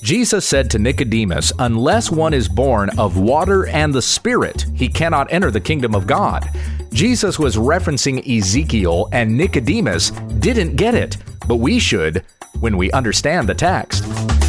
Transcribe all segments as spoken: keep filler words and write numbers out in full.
Jesus said to Nicodemus, "Unless one is born of water and the Spirit, he cannot enter the kingdom of God." Jesus was referencing Ezekiel, and Nicodemus didn't get it, but we should when we understand the text.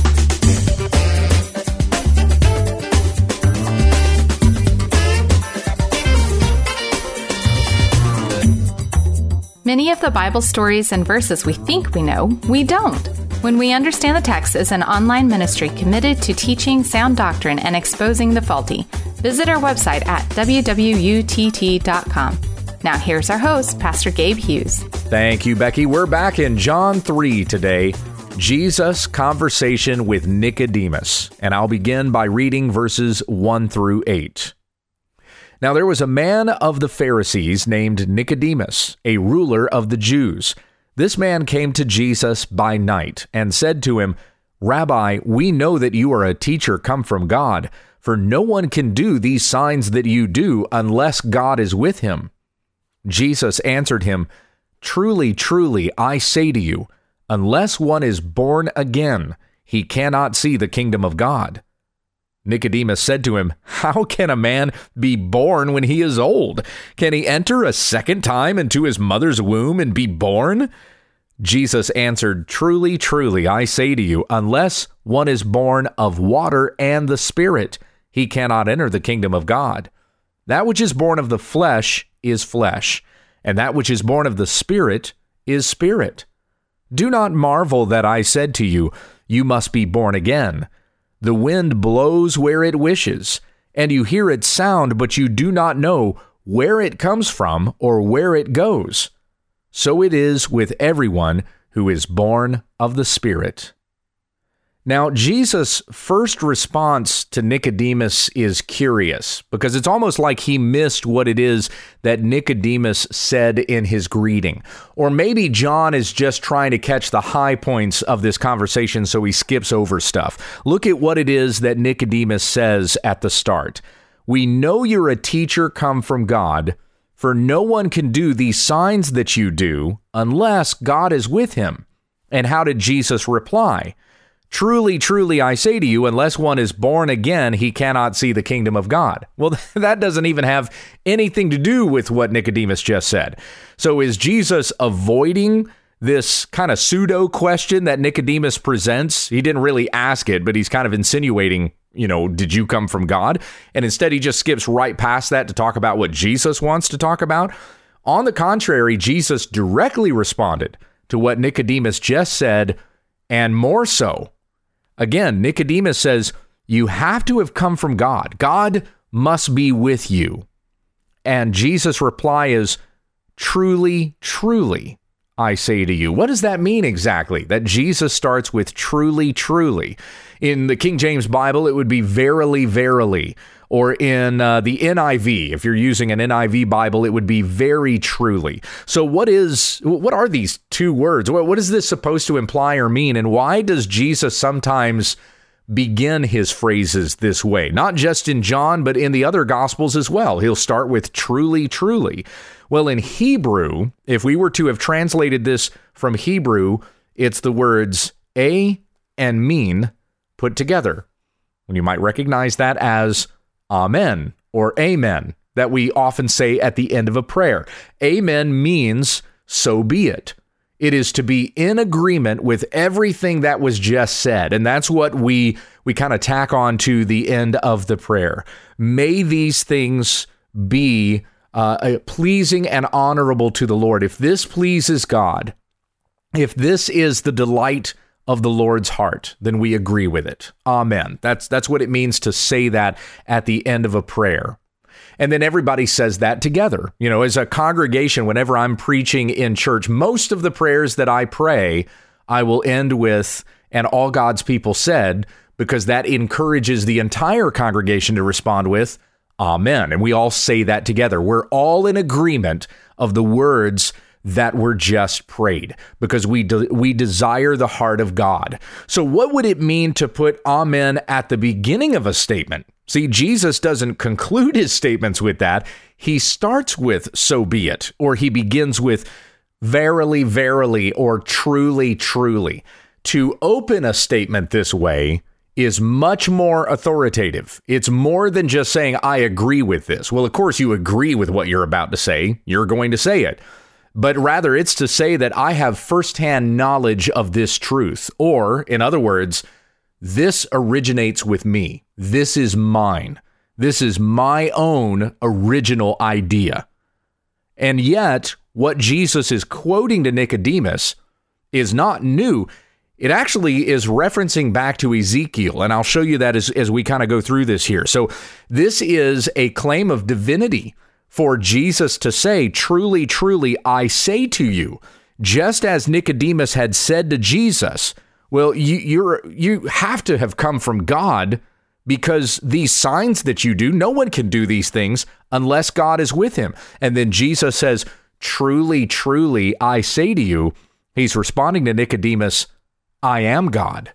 Many of the Bible stories and verses we think we know, we don't. When We Understand the Text is an online ministry committed to teaching sound doctrine and exposing the faulty. Visit our website at w w u t t dot com. Now here's our host, Pastor Gabe Hughes. Thank you, Becky. We're back in John three today. Jesus' conversation with Nicodemus. And I'll begin by reading verses one through eight. Now there was a man of the Pharisees named Nicodemus, a ruler of the Jews. This man came to Jesus by night and said to him, "Rabbi, we know that you are a teacher come from God, for no one can do these signs that you do unless God is with him." Jesus answered him, "Truly, truly, I say to you, unless one is born again, he cannot see the kingdom of God." Nicodemus said to him, "How can a man be born when he is old? Can he enter a second time into his mother's womb and be born?" Jesus answered, "Truly, truly, I say to you, unless one is born of water and the Spirit, he cannot enter the kingdom of God. That which is born of the flesh is flesh, and that which is born of the Spirit is spirit. Do not marvel that I said to you, you must be born again. The wind blows where it wishes, and you hear its sound, but you do not know where it comes from or where it goes. So it is with everyone who is born of the Spirit." Now, Jesus' first response to Nicodemus is curious, because it's almost like he missed what it is that Nicodemus said in his greeting. Or maybe John is just trying to catch the high points of this conversation, so he skips over stuff. Look at what it is that Nicodemus says at the start. "We know you're a teacher come from God, for no one can do these signs that you do unless God is with him." And how did Jesus reply? "Truly, truly, I say to you, unless one is born again, he cannot see the kingdom of God." Well, that doesn't even have anything to do with what Nicodemus just said. So is Jesus avoiding this kind of pseudo question that Nicodemus presents? He didn't really ask it, but he's kind of insinuating, you know, did you come from God? And instead he just skips right past that to talk about what Jesus wants to talk about. On the contrary, Jesus directly responded to what Nicodemus just said, and more so. Again, Nicodemus says, you have to have come from God. God must be with you. And Jesus' reply is, "Truly, truly, I say to you." What does that mean exactly? That Jesus starts with truly, truly. In the King James Bible, it would be verily, verily. Or in uh, the N I V, if you're using an N I V Bible, it would be very truly. So what is, what are these two words? What, what is this supposed to imply or mean? And why does Jesus sometimes begin his phrases this way? Not just in John, but in the other Gospels as well. He'll start with truly, truly. Well, in Hebrew, if we were to have translated this from Hebrew, it's the words a and min put together. And you might recognize that as Amen or Amen, that we often say at the end of a prayer. Amen means so be it. It is to be in agreement with everything that was just said. And that's what we we kind of tack on to the end of the prayer. May these things be uh, pleasing and honorable to the Lord. If this pleases God, if this is the delight of the Lord's heart, then we agree with it. Amen. That's that's what it means to say that at the end of a prayer. And then everybody says that together. You know, as a congregation, whenever I'm preaching in church, most of the prayers that I pray, I will end with, "and all God's people said," because that encourages the entire congregation to respond with, "Amen." And we all say that together. We're all in agreement of the words that were just prayed, because we de- we desire the heart of God. So what would it mean to put amen at the beginning of a statement? See, Jesus doesn't conclude his statements with that. He starts with "so be it," or he begins with "verily, verily," or "truly, truly." To open a statement this way is much more authoritative. It's more than just saying, I agree with this. Well, of course, you agree with what you're about to say. You're going to say it. But rather, it's to say that I have firsthand knowledge of this truth. Or, in other words, this originates with me. This is mine. This is my own original idea. And yet, what Jesus is quoting to Nicodemus is not new. It actually is referencing back to Ezekiel, and I'll show you that as, as we kind of go through this here. So this is a claim of divinity for Jesus to say, truly, truly, I say to you, just as Nicodemus had said to Jesus, well, you you're you have to have come from God, because these signs that you do, no one can do these things unless God is with him. And then Jesus says, truly, truly, I say to you, he's responding to Nicodemus, I am God.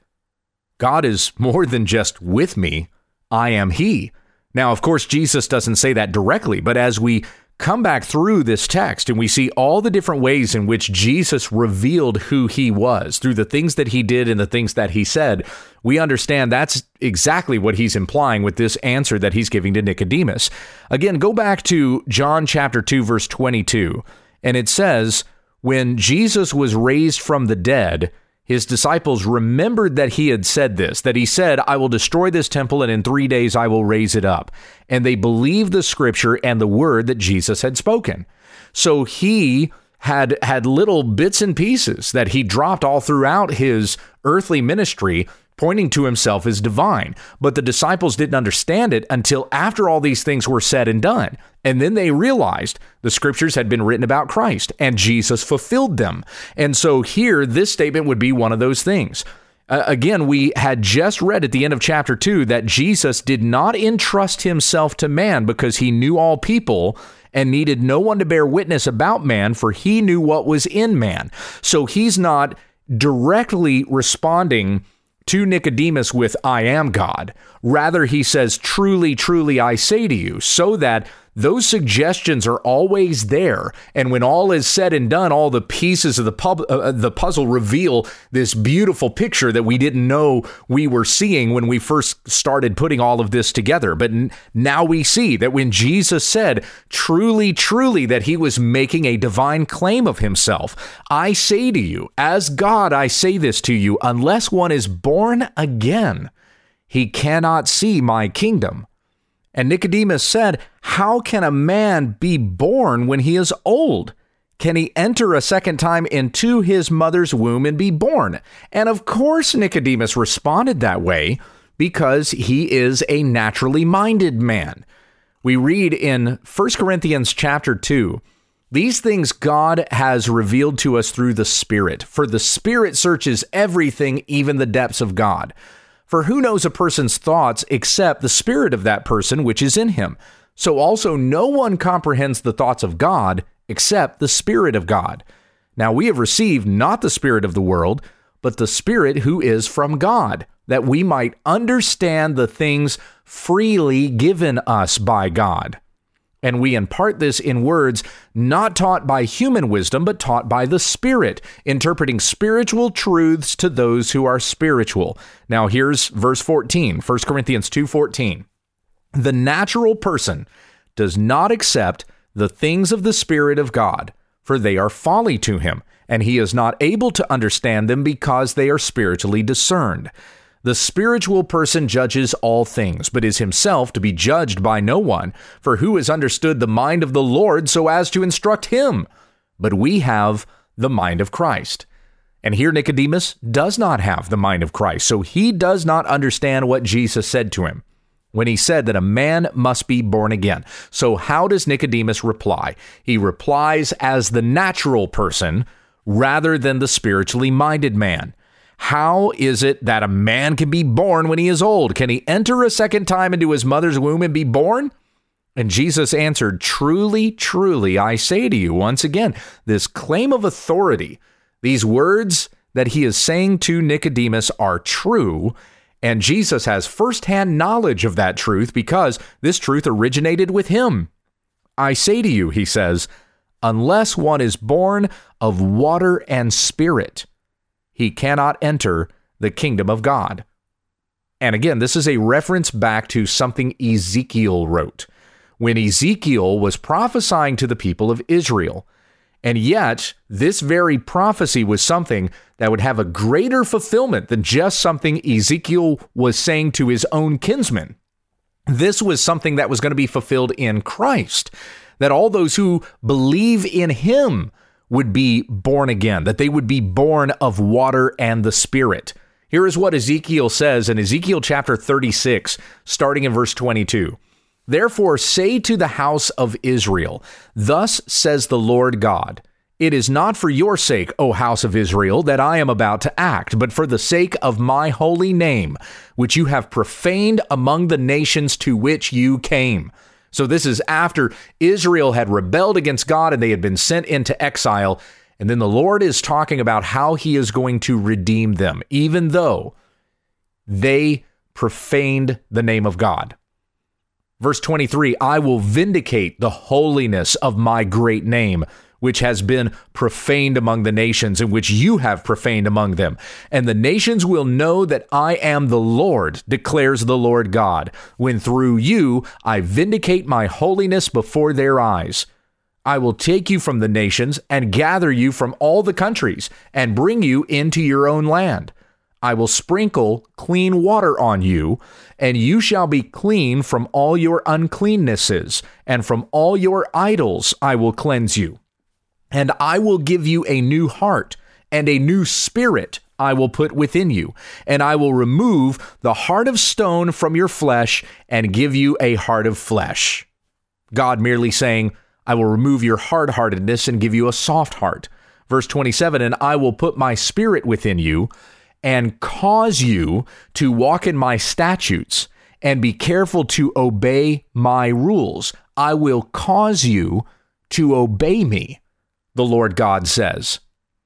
God is more than just with me. I am he. Now, of course, Jesus doesn't say that directly, but as we come back through this text and we see all the different ways in which Jesus revealed who he was through the things that he did and the things that he said, we understand that's exactly what he's implying with this answer that he's giving to Nicodemus. Again, go back to John chapter two, verse twenty-two, and it says, when Jesus was raised from the dead, his disciples remembered that he had said this, that he said, I will destroy this temple and in three days I will raise it up. And they believed the scripture and the word that Jesus had spoken. So he had had little bits and pieces that he dropped all throughout his earthly ministry, pointing to himself as divine. But the disciples didn't understand it until after all these things were said and done. And then they realized the scriptures had been written about Christ and Jesus fulfilled them. And so here, this statement would be one of those things. Uh, again, we had just read at the end of chapter two that Jesus did not entrust himself to man because he knew all people and needed no one to bear witness about man, for he knew what was in man. So he's not directly responding to Nicodemus with, I am God. Rather, he says, truly, truly, I say to you, so that those suggestions are always there. And when all is said and done, all the pieces of the pub, uh, the puzzle reveal this beautiful picture that we didn't know we were seeing when we first started putting all of this together. But n- now we see that when Jesus said, truly, truly, that he was making a divine claim of himself. I say to you, as God, I say this to you, unless one is born again, he cannot see my kingdom. And Nicodemus said, how can a man be born when he is old? Can he enter a second time into his mother's womb and be born? And of course, Nicodemus responded that way because he is a naturally minded man. We read in First Corinthians chapter two, these things God has revealed to us through the Spirit, for the Spirit searches everything, even the depths of God. For who knows a person's thoughts except the spirit of that person which is in him? So also no one comprehends the thoughts of God except the Spirit of God. Now we have received not the spirit of the world, but the Spirit who is from God, that we might understand the things freely given us by God. And we impart this in words not taught by human wisdom, but taught by the Spirit, interpreting spiritual truths to those who are spiritual. Now here's verse fourteen, First Corinthians two fourteen. The natural person does not accept the things of the Spirit of God, for they are folly to him, and he is not able to understand them because they are spiritually discerned. The spiritual person judges all things, but is himself to be judged by no one. For who has understood the mind of the Lord so as to instruct him? But we have the mind of Christ. And here Nicodemus does not have the mind of Christ, so he does not understand what Jesus said to him when he said that a man must be born again. So how does Nicodemus reply? He replies as the natural person rather than the spiritually minded man. How is it that a man can be born when he is old? Can he enter a second time into his mother's womb and be born? And Jesus answered, truly, truly, I say to you, once again, this claim of authority, these words that he is saying to Nicodemus are true, and Jesus has firsthand knowledge of that truth because this truth originated with him. I say to you, he says, unless one is born of water and spirit, he cannot enter the kingdom of God. And again, this is a reference back to something Ezekiel wrote when Ezekiel was prophesying to the people of Israel. And yet, this very prophecy was something that would have a greater fulfillment than just something Ezekiel was saying to his own kinsmen. This was something that was going to be fulfilled in Christ, that all those who believe in him would be born again, that they would be born of water and the Spirit. Here is what Ezekiel says in Ezekiel chapter thirty-six, starting in verse twenty-two. Therefore say to the house of Israel, thus says the Lord God, it is not for your sake, O house of Israel, that I am about to act, but for the sake of my holy name, which you have profaned among the nations to which you came. So this is after Israel had rebelled against God and they had been sent into exile. And then the Lord is talking about how he is going to redeem them, even though they profaned the name of God. Verse twenty-three, I will vindicate the holiness of my great name, which has been profaned among the nations, and which you have profaned among them. And the nations will know that I am the Lord, declares the Lord God, when through you I vindicate my holiness before their eyes. I will take you from the nations and gather you from all the countries and bring you into your own land. I will sprinkle clean water on you, and you shall be clean from all your uncleannesses, and from all your idols I will cleanse you. And I will give you a new heart, and a new spirit I will put within you, and I will remove the heart of stone from your flesh and give you a heart of flesh. God merely saying, I will remove your hard-heartedness and give you a soft heart. Verse twenty-seven, and I will put my spirit within you and cause you to walk in my statutes and be careful to obey my rules. I will cause you to obey me, the Lord God says.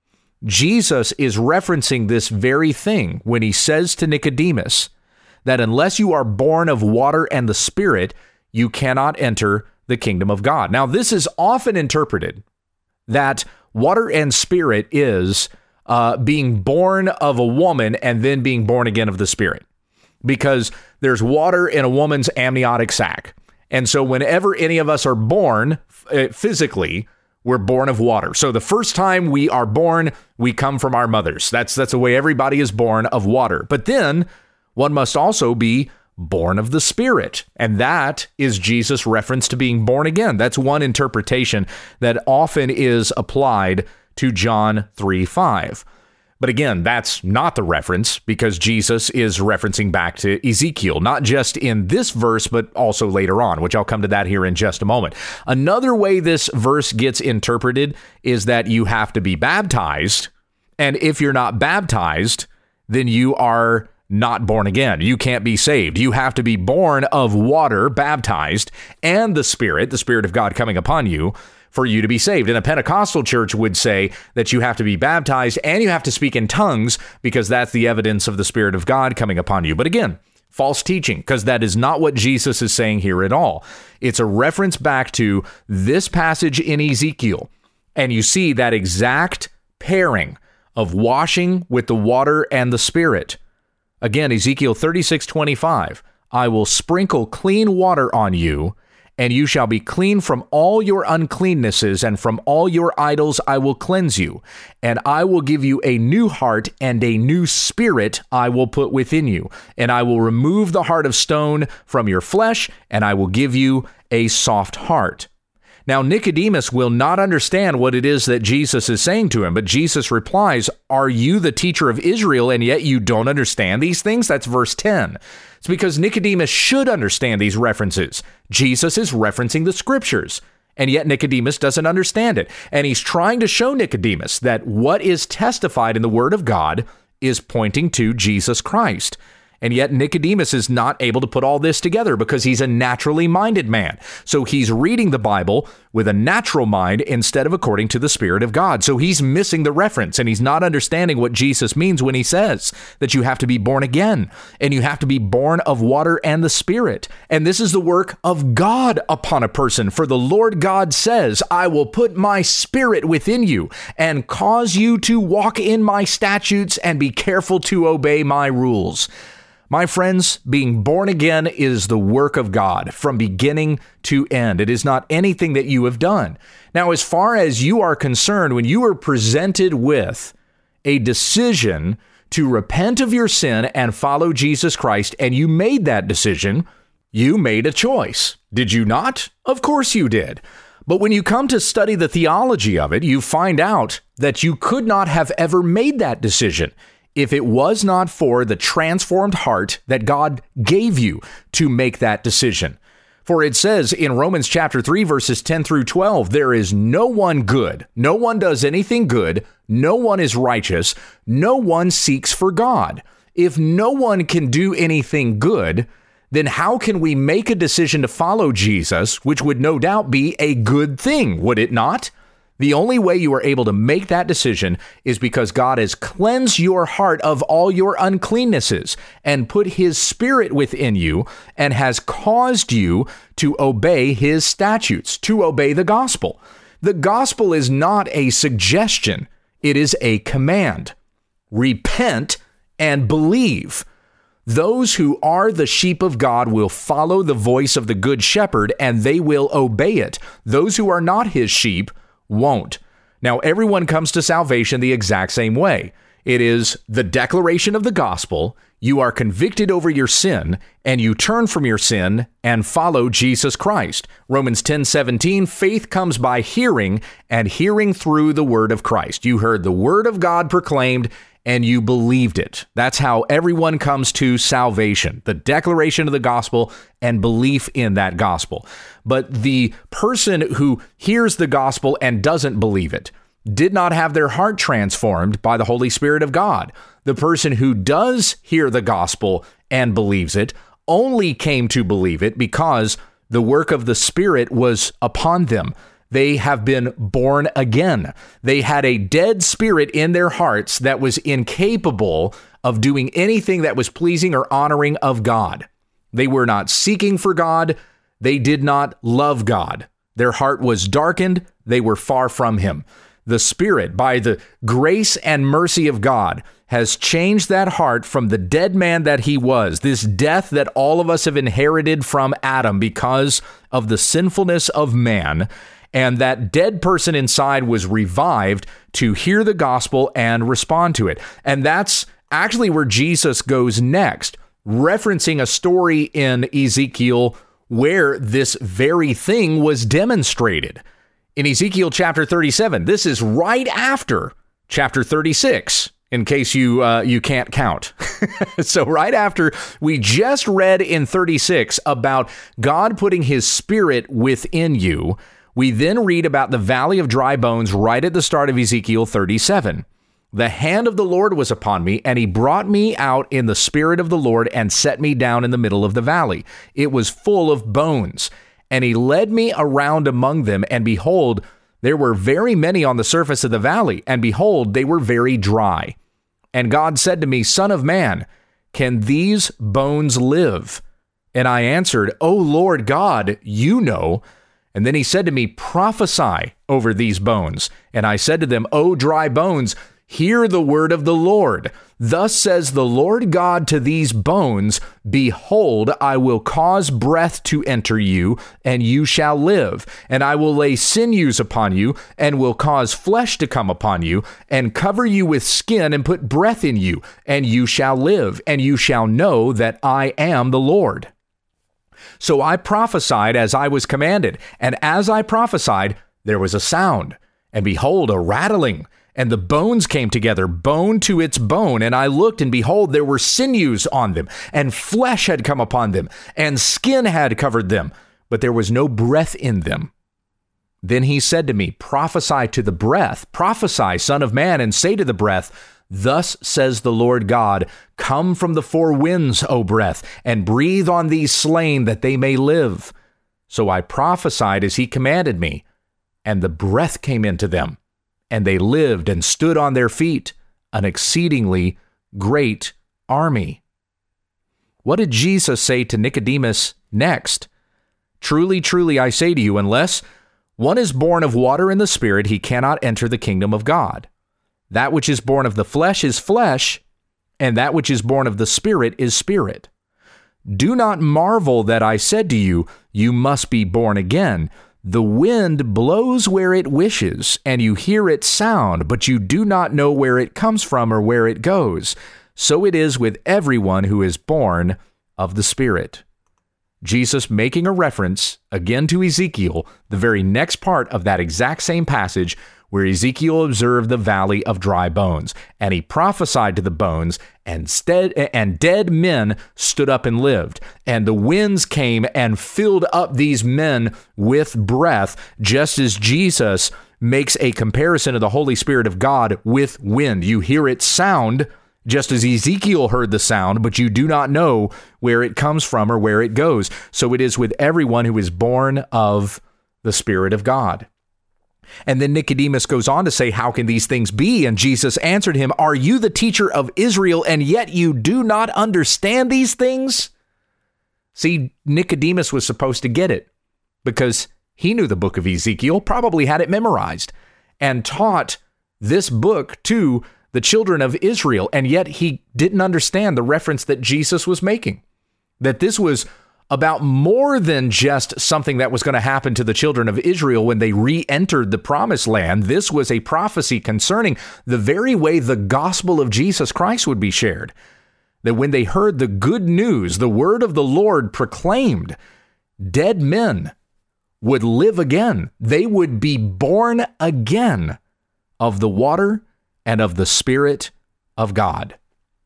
Jesus is referencing this very thing when he says to Nicodemus that unless you are born of water and the Spirit, you cannot enter the kingdom of God. Now, this is often interpreted that water and Spirit is uh, being born of a woman and then being born again of the Spirit, because there's water in a woman's amniotic sac. And so whenever any of us are born uh, physically, we're born of water. So the first time we are born, we come from our mothers. That's that's the way everybody is born, of water. But then one must also be born of the Spirit. And that is Jesus' reference to being born again. That's one interpretation that often is applied to John three five. But again, that's not the reference, because Jesus is referencing back to Ezekiel, not just in this verse, but also later on, which I'll come to that here in just a moment. Another way this verse gets interpreted is that you have to be baptized. And if you're not baptized, then you are not born again. You can't be saved. You have to be born of water, baptized, and the Spirit, the Spirit of God coming upon you, for you to be saved. And a Pentecostal church would say that you have to be baptized and you have to speak in tongues, because that's the evidence of the Spirit of God coming upon you. But again, false teaching, because that is not what Jesus is saying here at all. It's a reference back to this passage in Ezekiel. And you see that exact pairing of washing with the water and the Spirit. Again, Ezekiel thirty-six twenty-five, I will sprinkle clean water on you, and you shall be clean from all your uncleannesses, and from all your idols I will cleanse you. And I will give you a new heart, and a new spirit I will put within you. And I will remove the heart of stone from your flesh, and I will give you a soft heart. Now, Nicodemus will not understand what it is that Jesus is saying to him, but Jesus replies, are you the teacher of Israel, and yet you don't understand these things? That's verse ten. It's because Nicodemus should understand these references. Jesus is referencing the scriptures, and yet Nicodemus doesn't understand it. And he's trying to show Nicodemus that what is testified in the Word of God is pointing to Jesus Christ. And yet Nicodemus is not able to put all this together because he's a naturally minded man. So he's reading the Bible with a natural mind instead of according to the Spirit of God. So he's missing the reference, and he's not understanding what Jesus means when he says that you have to be born again and you have to be born of water and the Spirit. And this is the work of God upon a person. For the Lord God says, I will put my Spirit within you and cause you to walk in my statutes and be careful to obey my rules. My friends, being born again is the work of God from beginning to end. It is not anything that you have done. Now, as far as you are concerned, when you are presented with a decision to repent of your sin and follow Jesus Christ, and you made that decision, you made a choice. Did you not? Of course you did. But when you come to study the theology of it, you find out that you could not have ever made that decision if it was not for the transformed heart that God gave you to make that decision. For it says in Romans chapter three, verses ten through twelve, there is no one good. No one does anything good. No one is righteous. No one seeks for God. If no one can do anything good, then how can we make a decision to follow Jesus, which would no doubt be a good thing, would it not? The only way you are able to make that decision is because God has cleansed your heart of all your uncleannesses and put his spirit within you and has caused you to obey his statutes, to obey the gospel. The gospel is not a suggestion. It is a command. Repent and believe. Those who are the sheep of God will follow the voice of the good shepherd, and they will obey it. Those who are not his sheep won't. Now, everyone comes to salvation the exact same way. It is the declaration of the gospel. You are convicted over your sin, and you turn from your sin and follow Jesus Christ. Romans ten seventeen, faith comes by hearing, and hearing through the word of Christ. You heard the word of God proclaimed, and you believed it. That's how everyone comes to salvation, the declaration of the gospel and belief in that gospel. But the person who hears the gospel and doesn't believe it did not have their heart transformed by the Holy Spirit of God. The person who does hear the gospel and believes it only came to believe it because the work of the Spirit was upon them. They have been born again. They had a dead spirit in their hearts that was incapable of doing anything that was pleasing or honoring of God. They were not seeking for God. They did not love God. Their heart was darkened. They were far from him. The Spirit, by the grace and mercy of God, has changed that heart from the dead man that he was, this death that all of us have inherited from Adam because of the sinfulness of man. And that dead person inside was revived to hear the gospel and respond to it. And that's actually where Jesus goes next, referencing a story in Ezekiel where this very thing was demonstrated. In Ezekiel chapter thirty-seven, this is right after chapter thirty-six, in case you uh, you can't count. So right after we just read in thirty-six about God putting his spirit within you, we then read about the valley of dry bones right at the start of Ezekiel thirty-seven. The hand of the Lord was upon me, and he brought me out in the spirit of the Lord and set me down in the middle of the valley. It was full of bones, and he led me around among them, and behold, there were very many on the surface of the valley, and behold, they were very dry. And God said to me, Son of man, can these bones live? And I answered, O Lord God, you know. And then he said to me, prophesy over these bones. And I said to them, O dry bones, hear the word of the Lord. Thus says the Lord God to these bones, behold, I will cause breath to enter you, and you shall live. And I will lay sinews upon you, and will cause flesh to come upon you, and cover you with skin, and put breath in you, and you shall live, and you shall know that I am the Lord. So I prophesied as I was commanded, and as I prophesied, there was a sound, and behold, a rattling, and the bones came together, bone to its bone, and I looked, and behold, there were sinews on them, and flesh had come upon them, and skin had covered them, but there was no breath in them. Then he said to me, prophesy to the breath, prophesy, Son of man, and say to the breath, Thus says the Lord God, come from the four winds, O breath, and breathe on these slain that they may live. So I prophesied as he commanded me, and the breath came into them, and they lived and stood on their feet, an exceedingly great army. What did Jesus say to Nicodemus next? Truly, truly, I say to you, unless one is born of water and the Spirit, he cannot enter the kingdom of God. That which is born of the flesh is flesh, and that which is born of the Spirit is spirit. Do not marvel that I said to you, you must be born again. The wind blows where it wishes, and you hear its sound, but you do not know where it comes from or where it goes. So it is with everyone who is born of the Spirit. Jesus making a reference again to Ezekiel, the very next part of that exact same passage where Ezekiel observed the valley of dry bones, and he prophesied to the bones, and, stead, and dead men stood up and lived, and the winds came and filled up these men with breath, just as Jesus makes a comparison of the Holy Spirit of God with wind. You hear its sound, just as Ezekiel heard the sound, but you do not know where it comes from or where it goes. So it is with everyone who is born of the Spirit of God. And then Nicodemus goes on to say, how can these things be? And Jesus answered him, are you the teacher of Israel, and yet you do not understand these things? See, Nicodemus was supposed to get it because he knew the book of Ezekiel, probably had it memorized, and taught this book to the children of Israel. And yet he didn't understand the reference that Jesus was making, that this was about more than just something that was going to happen to the children of Israel when they re-entered the promised land. This was a prophecy concerning the very way the gospel of Jesus Christ would be shared. That when they heard the good news, the word of the Lord proclaimed, dead men would live again. They would be born again of the water and of the Spirit of God.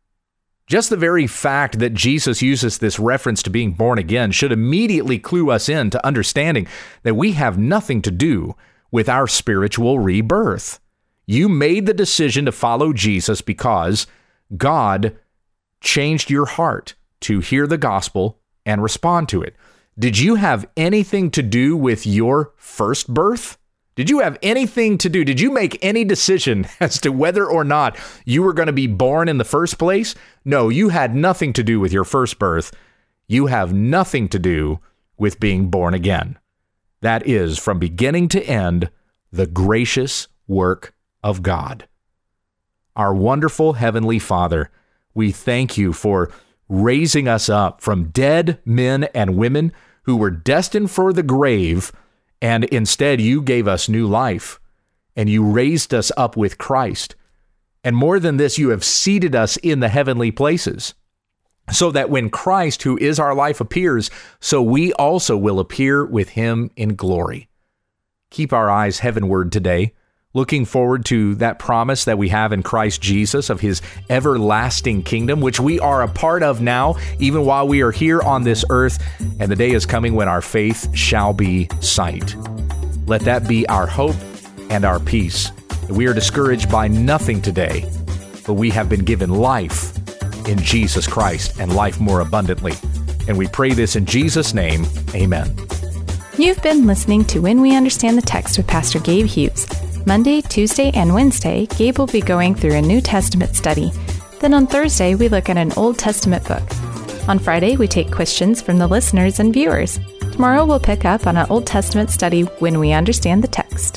Just the very fact that Jesus uses this reference to being born again should immediately clue us in to understanding that we have nothing to do with our spiritual rebirth. You made the decision to follow Jesus because God changed your heart to hear the gospel and respond to it. Did you have anything to do with your first birth? Did you have anything to do? Did you make any decision as to whether or not you were going to be born in the first place? No, you had nothing to do with your first birth. You have nothing to do with being born again. That is, from beginning to end, the gracious work of God. Our wonderful Heavenly Father, we thank you for raising us up from dead men and women who were destined for the grave, and instead you gave us new life, and you raised us up with Christ. And more than this, you have seated us in the heavenly places, so that when Christ, who is our life, appears, so we also will appear with him in glory. Keep our eyes heavenward today, looking forward to that promise that we have in Christ Jesus of his everlasting kingdom, which we are a part of now, even while we are here on this earth, and the day is coming when our faith shall be sight. Let that be our hope and our peace. We are discouraged by nothing today, but we have been given life in Jesus Christ and life more abundantly. And we pray this in Jesus' name, amen. You've been listening to When We Understand the Text with Pastor Gabe Hughes. Monday, Tuesday, and Wednesday, Gabe will be going through a New Testament study. Then on Thursday, we look at an Old Testament book. On Friday, we take questions from the listeners and viewers. Tomorrow, we'll pick up on an Old Testament study when we understand the text.